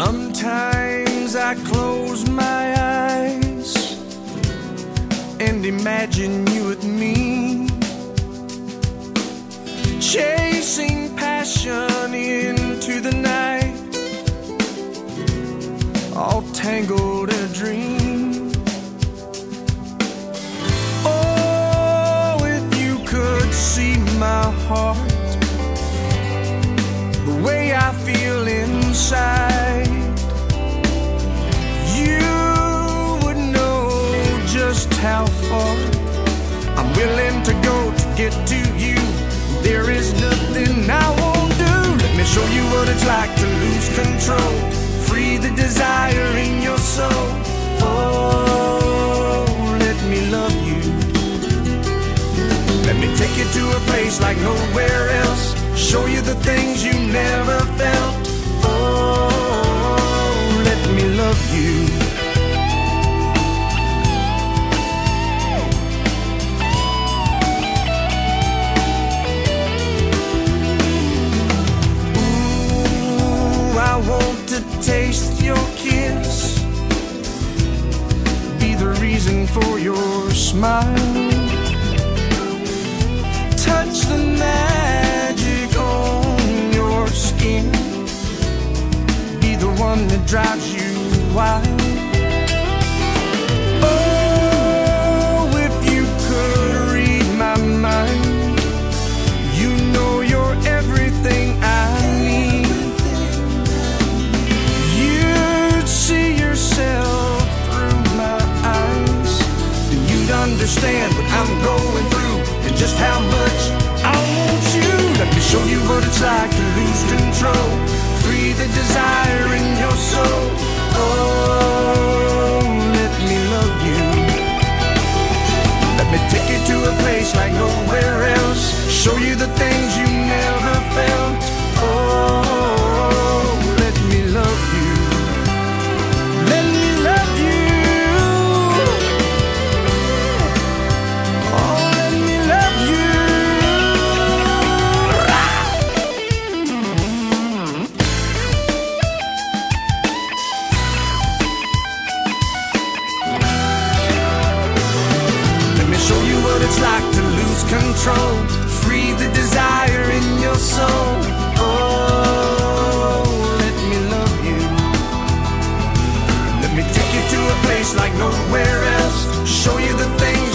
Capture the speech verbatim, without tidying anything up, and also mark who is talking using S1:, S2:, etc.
S1: Sometimes I close my eyes and imagine you with me, chasing passion into the night, all tangled in a dream. Oh, if you could see my heart, the way I feel inside, you would know just how far I'm willing to go to get to you. There is nothing I won't do. Let me show you what it's like to lose control, free the desire in your soul. Oh, let me love you. Let me take you to a place like nowhere else, show you the things you never felt. Oh, let me love you. Ooh, I want to taste your kiss, be the reason for your smile, touch the magic on your skin, be the one that drives you wild. Oh, if you could read my mind, you know you're everything I need. You'd see yourself through my eyes, and you'd understand what I'm going through and just how much I want you. Let me show you what it's like to lose control, free the desire in your soul. Oh, let me love you. Let me take you to a place like nowhere else, show you the things you never felt. Oh, let me love you. Let me love you. Oh, let me love you. Show you what it's like to lose control, free the desire in your soul. Oh, let me love you. Let me take you to a place like nowhere else, show you the things